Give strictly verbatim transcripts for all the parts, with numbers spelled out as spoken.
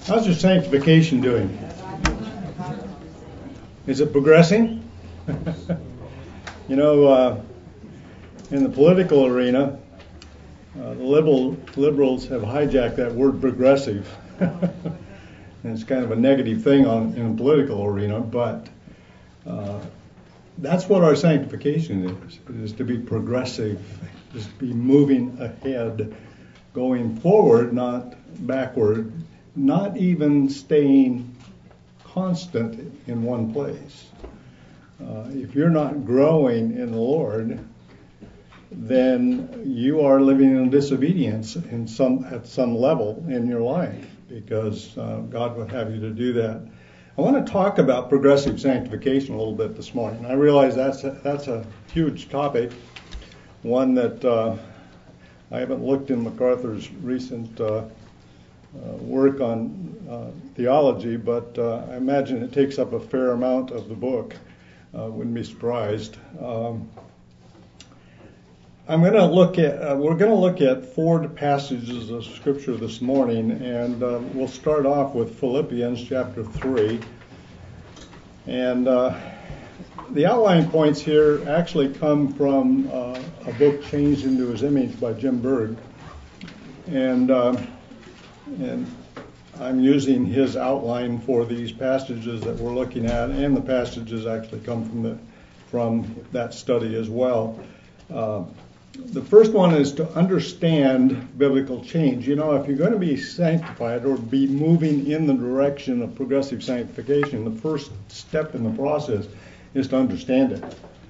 How's your sanctification doing? Is it progressing? You know, uh, in the political arena, uh, the liberal, liberals have hijacked that word progressive. And it's kind of a negative thing on, in the political arena, but uh, that's what our sanctification is, is to be progressive, is to be moving ahead, going forward, not backward, not even staying constant in one place. Uh, if you're not growing in the Lord, then you are living in disobedience in some at some level in your life, because uh, God would have you to do that. I want to talk about progressive sanctification a little bit this morning. I realize that's a, that's a huge topic, one that uh, I haven't looked in MacArthur's recent uh, uh, work on uh, theology, but uh, I imagine it takes up a fair amount of the book. Uh, wouldn't be surprised. Um, I'm going to look at. Uh, we're going to look at four passages of Scripture this morning, and uh, we'll start off with Philippians chapter three. And uh, the outline points here actually come from uh, a book, Changed into His Image by Jim Berg, and uh, and I'm using his outline for these passages that we're looking at, and the passages actually come from the from that study as well. Uh, The first one is to understand biblical change. You know, if you're going to be sanctified or be moving in the direction of progressive sanctification, the first step in the process is to understand it.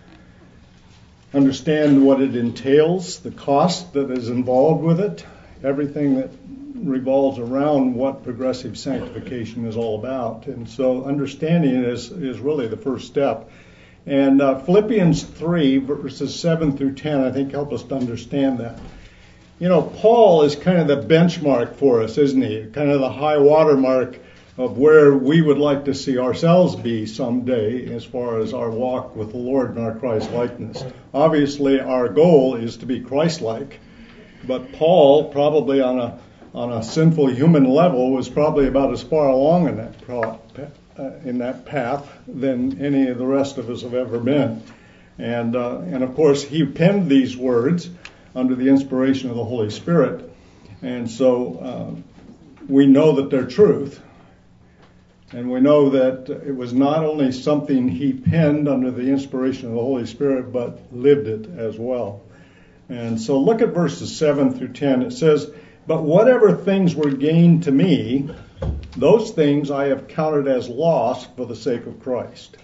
Understand what it entails, the cost that is involved with it, everything that revolves around what progressive sanctification is all about. And so understanding it is, is really the first step. And uh, Philippians three, verses seven through ten, I think help us to understand that. You know, Paul is kind of the benchmark for us, isn't he? Kind of the high water mark of where we would like to see ourselves be someday as far as our walk with the Lord and our Christ-likeness. Obviously, our goal is to be Christ-like, but Paul, probably on a on a sinful human level, was probably about as far along in that pro- Uh, in that path than any of the rest of us have ever been. And uh, and of course, he penned these words under the inspiration of the Holy Spirit. And so uh, we know that they're truth. And we know that it was not only something he penned under the inspiration of the Holy Spirit, but lived it as well. And so look at verses seven through ten. It says, "But whatever things were gained to me, those things I have counted as loss for the sake of Christ.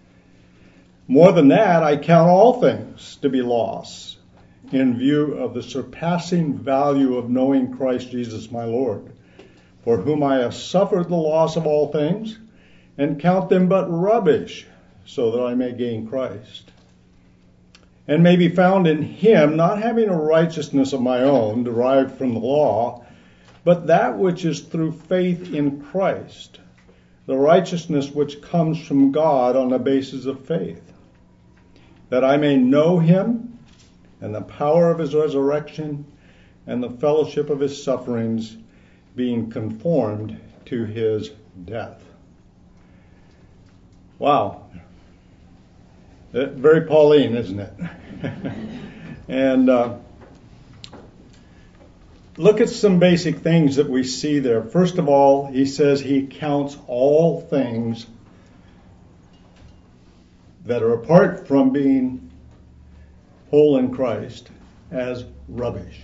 More than that, I count all things to be loss in view of the surpassing value of knowing Christ Jesus my Lord, for whom I have suffered the loss of all things, and count them but rubbish, so that I may gain Christ, and may be found in him, not having a righteousness of my own derived from the law, but that which is through faith in Christ, the righteousness which comes from God on the basis of faith, that I may know him and the power of his resurrection and the fellowship of his sufferings, being conformed to his death." Wow. Very Pauline, isn't it? and uh, Look at some basic things that we see there. First of all, he says he counts all things that are apart from being whole in Christ as rubbish.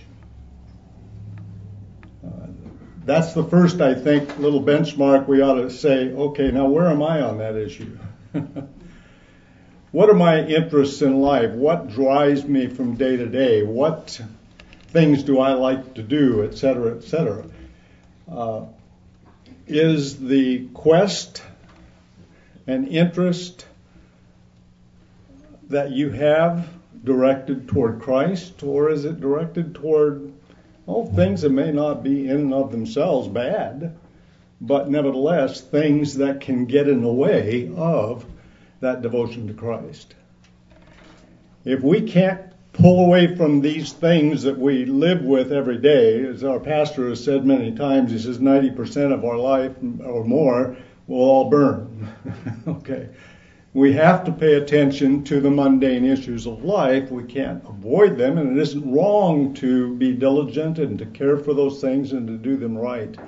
Uh, that's the first, I think, little benchmark we ought to say, okay, now where am I on that issue? What are my interests in life? What drives me from day to day? What things do I like to do, et cetera, et cetera? Uh, is the quest and interest that you have directed toward Christ, or is it directed toward all things that may not be in and of themselves bad, but nevertheless things that can get in the way of that devotion to Christ? If we can't pull away from these things that we live with every day. As our pastor has said many times, he says ninety percent of our life or more will all burn. Okay. We have to pay attention to the mundane issues of life. We can't avoid them, and it isn't wrong to be diligent and to care for those things and to do them right.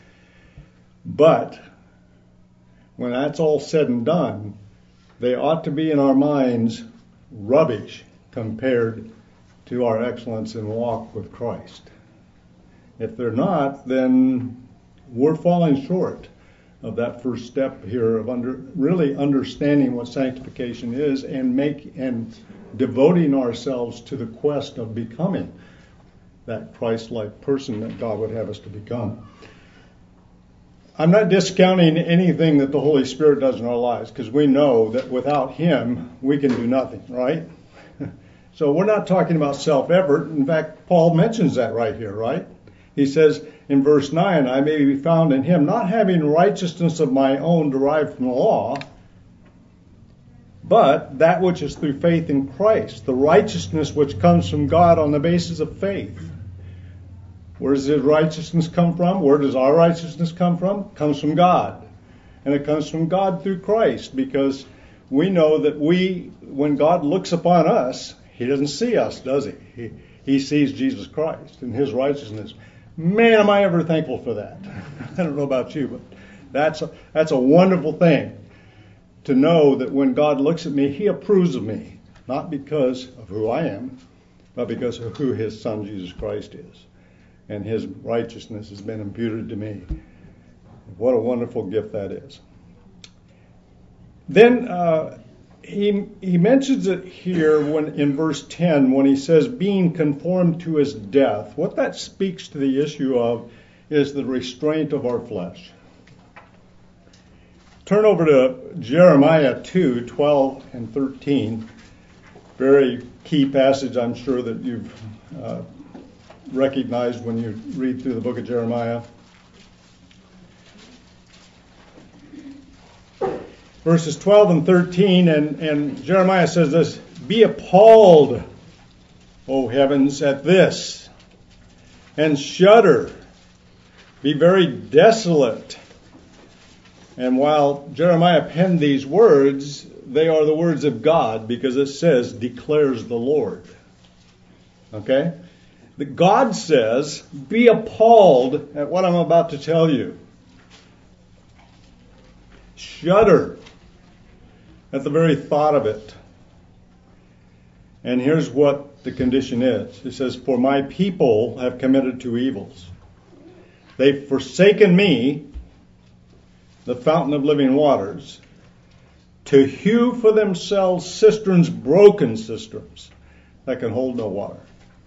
But when that's all said and done, they ought to be in our minds rubbish compared to our excellence in walk with Christ. If they're not, then we're falling short of that first step here of under really understanding what sanctification is and make and devoting ourselves to the quest of becoming that Christ-like person that God would have us to become. I'm not discounting anything that the Holy Spirit does in our lives, because we know that without Him we can do nothing, right? So we're not talking about self-effort. In fact, Paul mentions that right here, right? He says in verse nine, I may be found in Him, not having righteousness of my own derived from the law, but that which is through faith in Christ, the righteousness which comes from God on the basis of faith. Where does His righteousness come from? Where does our righteousness come from? It comes from God. And it comes from God through Christ, because we know that we, when God looks upon us, He doesn't see us, does He? He, he sees Jesus Christ and His righteousness. Man, am I ever thankful for that. I don't know about you, but that's a, that's a wonderful thing to know that when God looks at me, He approves of me, not because of who I am, but because of who His Son, Jesus Christ, is. And His righteousness has been imputed to me. What a wonderful gift that is. Then uh, he he mentions it here when in verse ten when he says being conformed to His death. What that speaks to the issue of is the restraint of our flesh. Turn over to Jeremiah two, twelve and thirteen. Very key passage, I'm sure, that you've uh, recognized when you read through the book of Jeremiah. Verses twelve and thirteen, and, and Jeremiah says this, be appalled, O heavens, at this, and shudder, be very desolate. And while Jeremiah penned these words, they are the words of God, because it says, declares the Lord. Okay? That God says, be appalled at what I'm about to tell you. Shudder at the very thought of it. And here's what the condition is. It says, for my people have committed two evils. They've forsaken me, the fountain of living waters, to hew for themselves cisterns, broken cisterns, that can hold no water.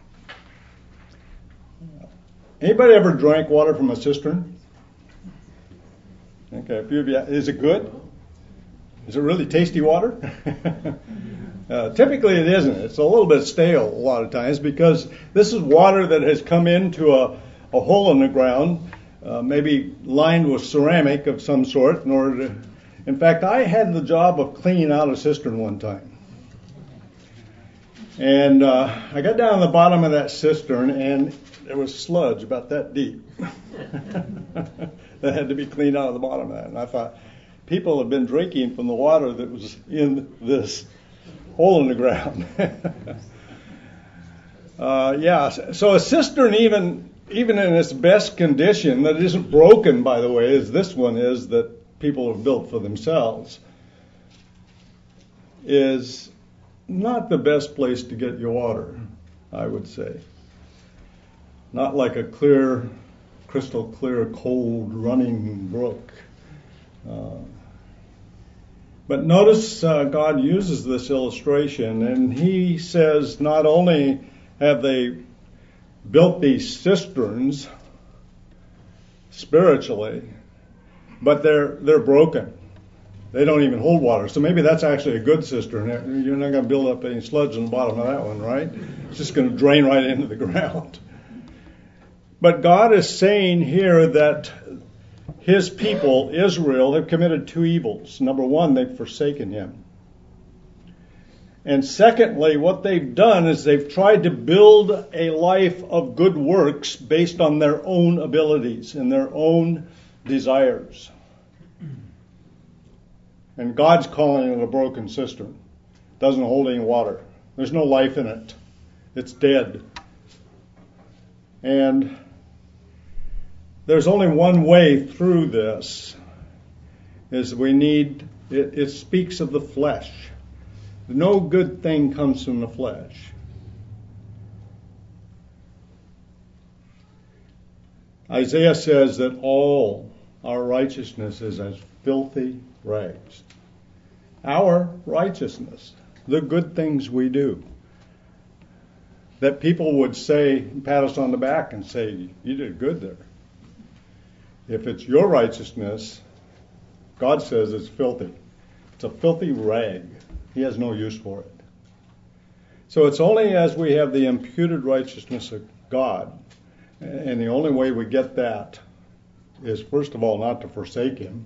Anybody ever drank water from a cistern? Okay, a few of you. Is it good? Is it really tasty water? uh, typically it isn't. It's a little bit stale a lot of times, because this is water that has come into a, a hole in the ground, uh, maybe lined with ceramic of some sort in order to... In fact, I had the job of cleaning out a cistern one time. And uh, I got down to the bottom of that cistern, and there was sludge about that deep that had to be cleaned out of the bottom of that. And I thought, people have been drinking from the water that was in this hole in the ground. uh, yeah, so a cistern, even even in its best condition, that isn't broken, by the way, as this one is, that people have built for themselves, is not the best place to get your water, I would say. Not like a clear, crystal clear, cold, running brook. Uh, but notice uh, God uses this illustration, and He says not only have they built these cisterns spiritually, but they're they're broken. They don't even hold water. So maybe that's actually a good cistern. You're not going to build up any sludge on the bottom of that one, right? It's just going to drain right into the ground. But God is saying here that His people, Israel, have committed two evils. Number one, they've forsaken Him. And secondly, what they've done is they've tried to build a life of good works based on their own abilities and their own desires. And God's calling it a broken cistern. Doesn't hold any water. There's no life in it. It's dead. And there's only one way through this, is we need, it, it speaks of the flesh. No good thing comes from the flesh. Isaiah says that all our righteousness is as filthy rags. Our righteousness, the good things we do, that people would say, pat us on the back and say, you did good there. If it's your righteousness, God says it's filthy. It's a filthy rag. He has no use for it. So it's only as we have the imputed righteousness of God, and the only way we get that is, first of all, not to forsake Him,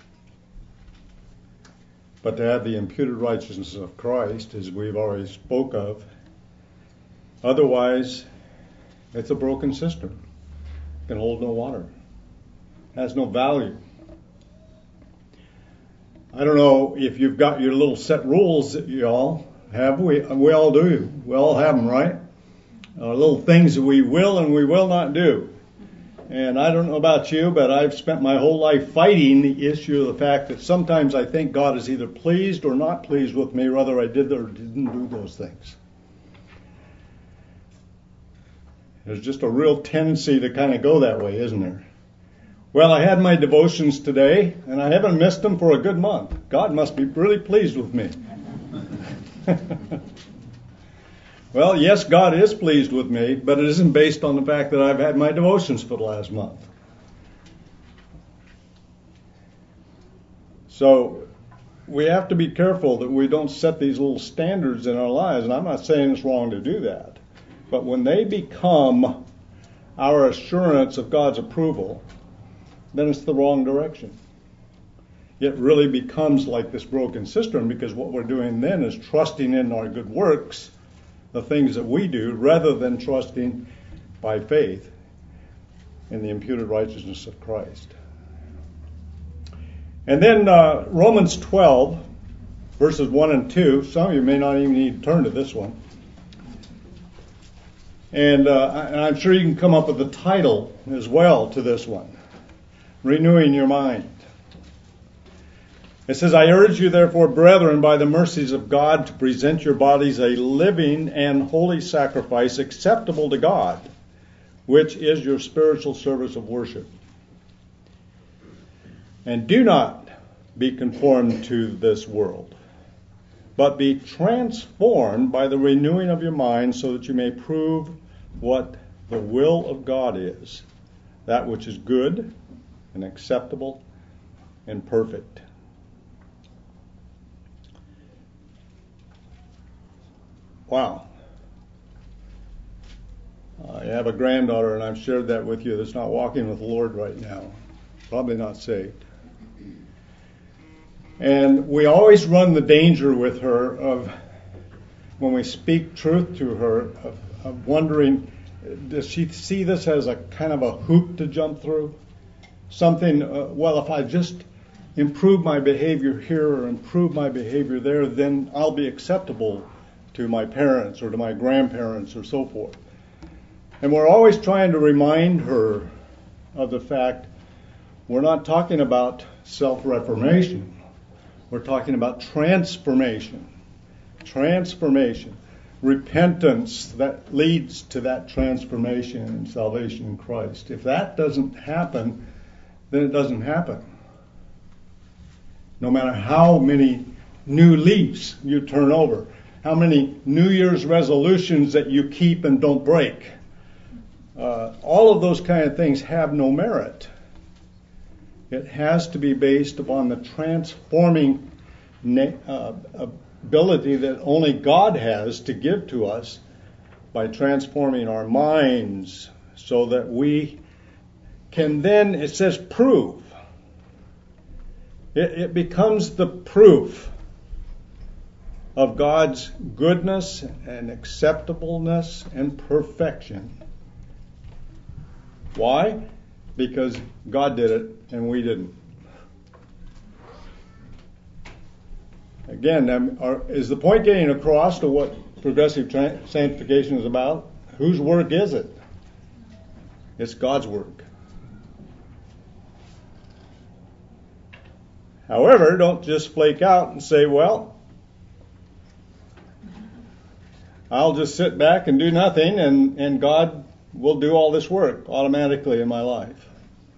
but to have the imputed righteousness of Christ, as we've already spoke of. Otherwise, it's a broken cistern. It can hold no water. It has no value. I don't know if you've got your little set rules that you all have. We, we all do. We all have them, right? Uh, little things that we will and we will not do. And I don't know about you, but I've spent my whole life fighting the issue of the fact that sometimes I think God is either pleased or not pleased with me, whether I did or didn't do those things. There's just a real tendency to kind of go that way, isn't there? Well, I had my devotions today, and I haven't missed them for a good month. God must be really pleased with me. Well, yes, God is pleased with me, but it isn't based on the fact that I've had my devotions for the last month. So we have to be careful that we don't set these little standards in our lives, and I'm not saying it's wrong to do that. But when they become our assurance of God's approval, then it's the wrong direction. It really becomes like this broken cistern, because what we're doing then is trusting in our good works, the things that we do, rather than trusting by faith in the imputed righteousness of Christ. And then uh, Romans twelve, verses one and two. Some of you may not even need to turn to this one. And, uh, and I'm sure you can come up with a title as well to this one. Renewing your mind. It says, I urge you therefore, brethren, by the mercies of God, to present your bodies a living and holy sacrifice acceptable to God, which is your spiritual service of worship. And do not be conformed to this world, but be transformed by the renewing of your mind, so that you may prove what the will of God is, that which is good and acceptable and perfect. Wow. I have a granddaughter, and I've shared that with you, that's not walking with the Lord right now. Probably not saved. And we always run the danger with her of, when we speak truth to her, of, of wondering, does she see this as a kind of a hoop to jump through? Something, uh, well, if I just improve my behavior here or improve my behavior there, then I'll be acceptable to my parents or to my grandparents or so forth. And we're always trying to remind her of the fact we're not talking about self-reformation. We're talking about transformation. Transformation. Repentance that leads to that transformation and salvation in Christ. If that doesn't happen, then it doesn't happen. No matter how many new leaves you turn over, how many New Year's resolutions that you keep and don't break, uh, all of those kind of things have no merit. It has to be based upon the transforming na- uh, ability that only God has to give to us by transforming our minds, so that we can then, it says, prove. It, it becomes the proof of God's goodness and acceptableness and perfection. Why? Because God did it and we didn't. Again, um, are, is the point getting across to what progressive tra- sanctification is about? Whose work is it? It's God's work. However, don't just flake out and say, well, I'll just sit back and do nothing and, and God will do all this work automatically in my life.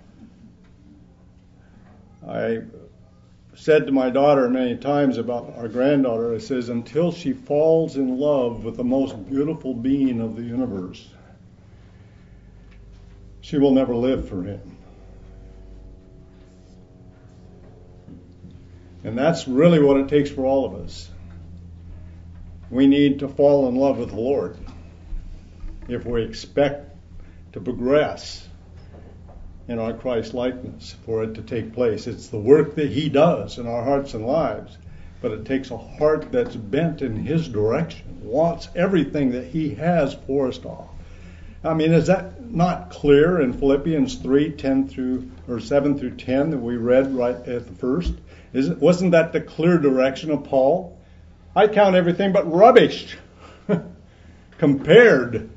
I said to my daughter many times about our granddaughter, I says, until she falls in love with the most beautiful being of the universe, she will never live for him. And that's really what it takes for all of us. We need to fall in love with the Lord if we expect to progress in our Christ likeness, for it to take place. It's the work that He does in our hearts and lives, but it takes a heart that's bent in His direction, wants everything that He has for us all. I mean, is that not clear in Philippians three, ten through, or seven through ten that we read right at the first? Is it, wasn't that the clear direction of Paul? I count everything but rubbish compared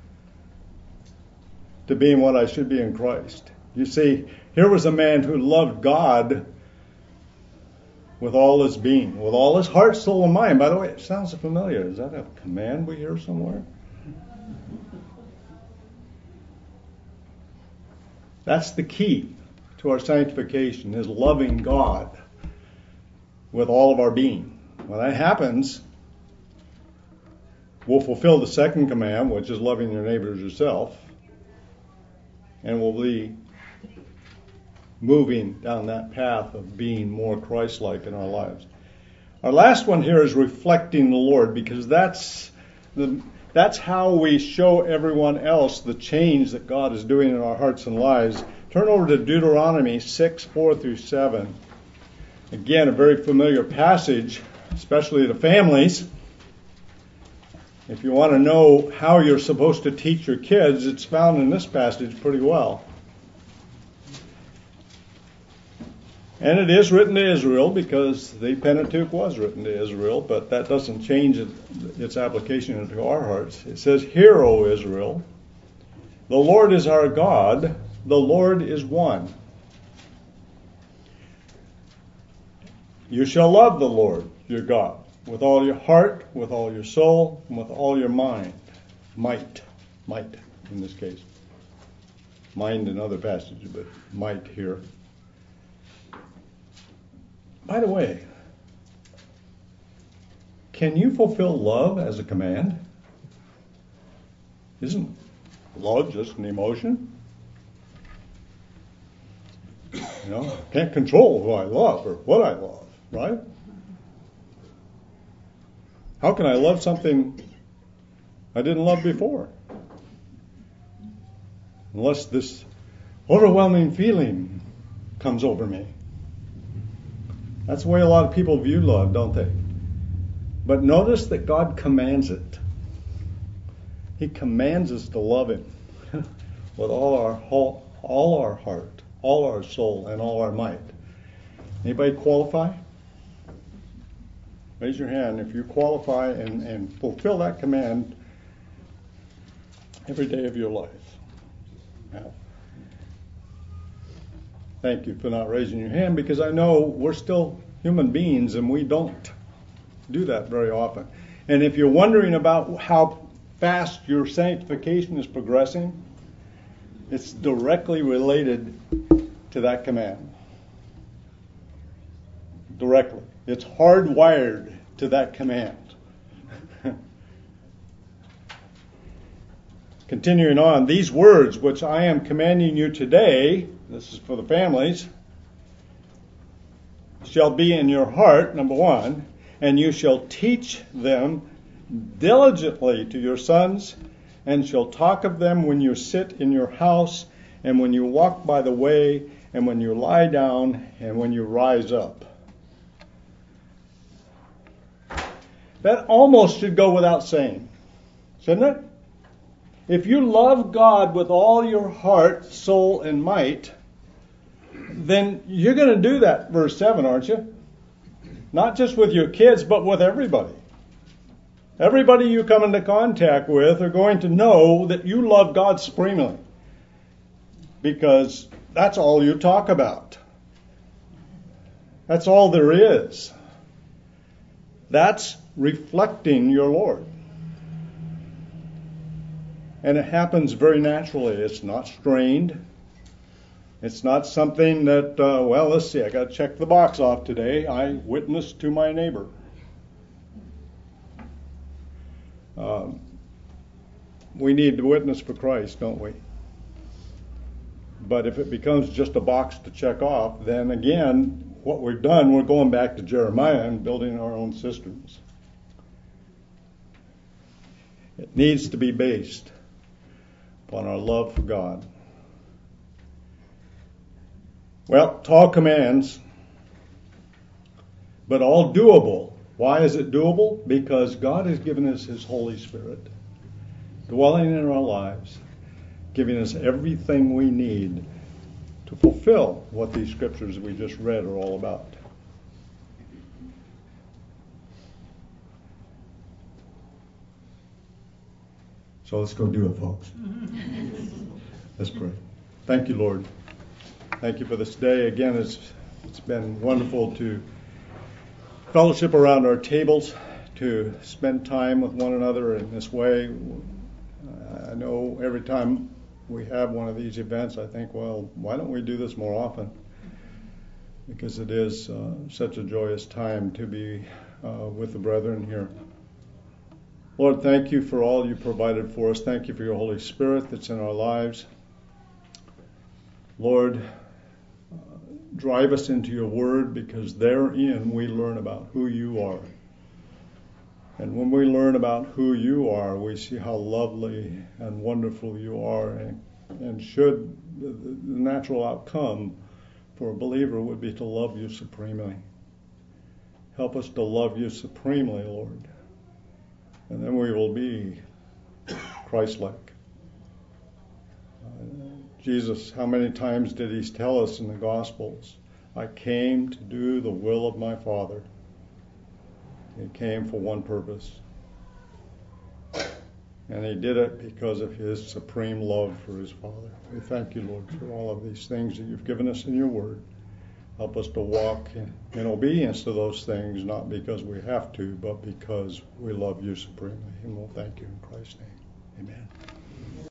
to being what I should be in Christ. You see, here was a man who loved God with all his being, with all his heart, soul, and mind. By the way, it sounds familiar. Is that a command we hear somewhere? That's the key to our sanctification, is loving God with all of our being. When that happens, we'll fulfill the second command, which is loving your neighbor as yourself, and we'll be moving down that path of being more Christ-like in our lives. Our last one here is reflecting the Lord, because that's the that's how we show everyone else the change that God is doing in our hearts and lives. Turn over to Deuteronomy six, four through seven. Again, a very familiar passage, especially to families. If you want to know how you're supposed to teach your kids, it's found in this passage pretty well. And it is written to Israel because the Pentateuch was written to Israel, but that doesn't change it, its application into our hearts. It says, "Hear, O Israel, the Lord is our God, the Lord is one. You shall love the Lord your God with all your heart, with all your soul, and with all your mind." Might, might in this case. Mind in other passages, but might here. By the way, can you fulfill love as a command? Isn't love just an emotion? You know, can't control who I love or what I love, right? How can I love something I didn't love before? Unless this overwhelming feeling comes over me. That's the way a lot of people view love, don't they? But notice that God commands it. He commands us to love Him with all our whole, all our heart, all our soul, and all our might. Anybody qualify? Raise your hand if you qualify and, and fulfill that command every day of your life. Now, thank you for not raising your hand, because I know we're still human beings and we don't do that very often. And if you're wondering about how fast your sanctification is progressing, it's directly related to that command. Directly. It's hardwired to that command. Continuing on, these words which I am commanding you today, this is for the families, shall be in your heart, number one, and you shall teach them diligently to your sons, and shall talk of them when you sit in your house, and when you walk by the way, and when you lie down, and when you rise up. That almost should go without saying, shouldn't it? If you love God with all your heart, soul, and might, then you're going to do that, verse seven, aren't you? Not just with your kids, but with everybody. Everybody you come into contact with are going to know that you love God supremely, because that's all you talk about. That's all there is. That's reflecting your Lord. And it happens very naturally. It's not strained. It's not something that, uh, well, let's see, I got to check the box off today. I witnessed to my neighbor. Um, we need to witness for Christ, don't we? But if it becomes just a box to check off, then again, what we've done, we're going back to Jeremiah and building our own cisterns. It needs to be based upon our love for God. Well, tall commands, but all doable. Why is it doable? Because God has given us His Holy Spirit, dwelling in our lives, giving us everything we need to fulfill what these scriptures we just read are all about. So let's go do it, folks. Let's pray. Thank you, Lord. Thank you for this day. Again, it's it's been wonderful to fellowship around our tables, to spend time with one another in this way. I know every time we have one of these events, I think, well, why don't we do this more often? Because it is uh, such a joyous time to be uh, with the brethren here. Lord, thank you for all you provided for us. Thank you for your Holy Spirit that's in our lives. Lord, uh, drive us into your word, because therein we learn about who you are. And when we learn about who you are, we see how lovely and wonderful you are. And, and should the, the natural outcome for a believer would be to love you supremely. Help us to love you supremely, Lord. And then we will be Christ-like. Uh, Jesus, how many times did he tell us in the Gospels, I came to do the will of my Father. He came for one purpose. And he did it because of his supreme love for his Father. We thank you, Lord, for all of these things that you've given us in your word. Help us to walk in, in obedience to those things, not because we have to, but because we love you supremely. And we'll thank you in Christ's name. Amen.